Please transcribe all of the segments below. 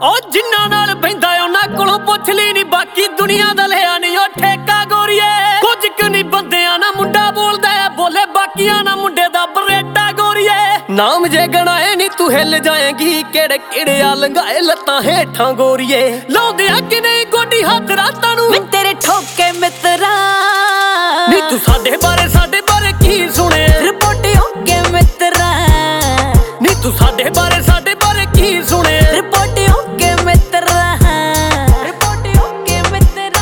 ਉਹ ਜਿੰਨਾਂ ਨਾਲ ਬੈਂਦਾ ਉਹਨਾਂ ਕੋਲੋਂ ਪੁੱਛ ਲਈ ਨੀ ਬਾਕੀ ਦੁਨੀਆ ਦਾ ਲਿਆ ਨੀ ਉਹ ਠੇਕਾ ਗੋਰੀਏ। ਕੁਝ ਕੁ ਨੀ ਬੰਦਿਆਂ ਨਾ ਮੁੰਡਾ ਬੋਲਦਾ ਬੋਲੇ ਬਾਕੀਆਂ ਨਾ ਮੁੰਡੇ ਦਾ ਬਰੇਟਾ ਗੋਰੀਏ। ਨਾਮ ਜੇ ਗਣਾਏ ਨੀ ਤੂੰ ਹਿੱਲ ਜਾਏਗੀ ਕਿਹੜੇ ਕਿਹੜੇ ਆ ਲੰਘਾਏ ਲੱਤਾਂ ਹੇਠਾਂ ਗੋਰੀਏ। ਲਾਉਂਦੇ ਆ ਕਿ ਨਹੀਂ ਗੋਡੀ ਹੱਥ ਰਾਤਾਂ ਨੂੰ ਵੇ ਤੇਰੇ ਠੋਕੇ ਮਿੱਤਰਾ ਨੀ ਤੂੰ ਸਾਡੇ ਬਾਰੇ ਕੀ ਸੁਣੇ ਰਿਪੋਰਟ ਹੋ ਕੇ ਮਿੱਤਰਾ ਨੀ ਤੂੰ ਸਾਡੇ ਬਾਰੇ ਕੀ ਸੁਣੇ ਰਿਪੋਰਟ ਹੋ ਕੇ ਮਿੱਤਰਾ ਰਿਪੋਰਟ ਹੋ ਕੇ ਮਿੱਤਰਾ।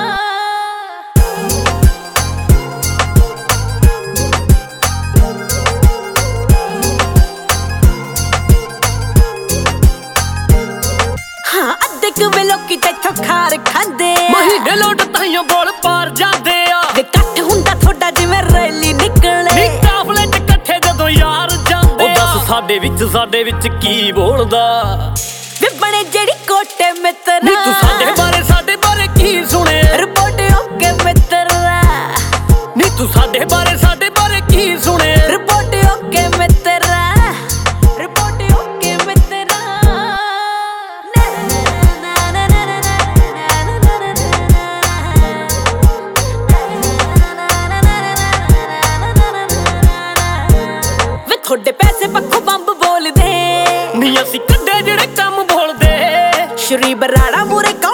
ਹਾਂ ਅੱਧੇ ਕੁ ਵੇ ਲੋਕੀ ਤੇਥੋਂ ਖਾਰ ਖਾਂਦੇ ਮਹੀਨੇ ਲੋਟ ਤਾਈਓ ਬੋਲ ਪਾਰ ਜਾਂਦੇ ਆ ਵੇ ਇਕੱਠ ਹੁੰਦਾ ਥੋੜਾ ਜਿਵੇਂ ਰੈਲੀ ਨਿਕਲੇ ਨੀ ਕਾਫਲੇ ਚ ਇਕੱਠੇ ਜਦੋਂ ਯਾਰ ਜਾਂਦੇ ਆ। ਉਹ ਦੱਸ ਸਾਡੇ ਵਿੱਚ ਕੀ ਬੋਲਦਾ ਵੇ ਬਣੇ ਜਿਹੜੀ ਕੋਟੇ ਮਿੱਤਰਾ ਨੀ ਤੂੰ ਸਾਡੇ ਬਾਰੇ ਕੀ ਸੁਣੇ ਰਿਪੋਰਟ ਹੋ ਕੇ ਮਿੱਤਰਾ ਨੀ ਤੂੰ ਸਾਡੇ ਬਾਰੇ ਕੀ ਸੁਣੇ ਰਿਪੋਰਟ ਹੋ ਕੇ ਮਿੱਤਰਾ ਰਿਪੋਰਟ ਹੋ ਕੇ ਮਿੱਤਰਾ। ਵੇ ਤੁਹਾਡੇ ਪੈਸੇ ਪੱਖੋਂ ਬੰਬ ਬੋਲਦੇ ਨੀ ਅਸੀਂ ਕੱਢੇ ਜਿਹੜੇ ਕੰਮ ਬੋਲਦੇ ਸ਼੍ਰੀ ਬਰਾੜਾ ਮੂਰੇ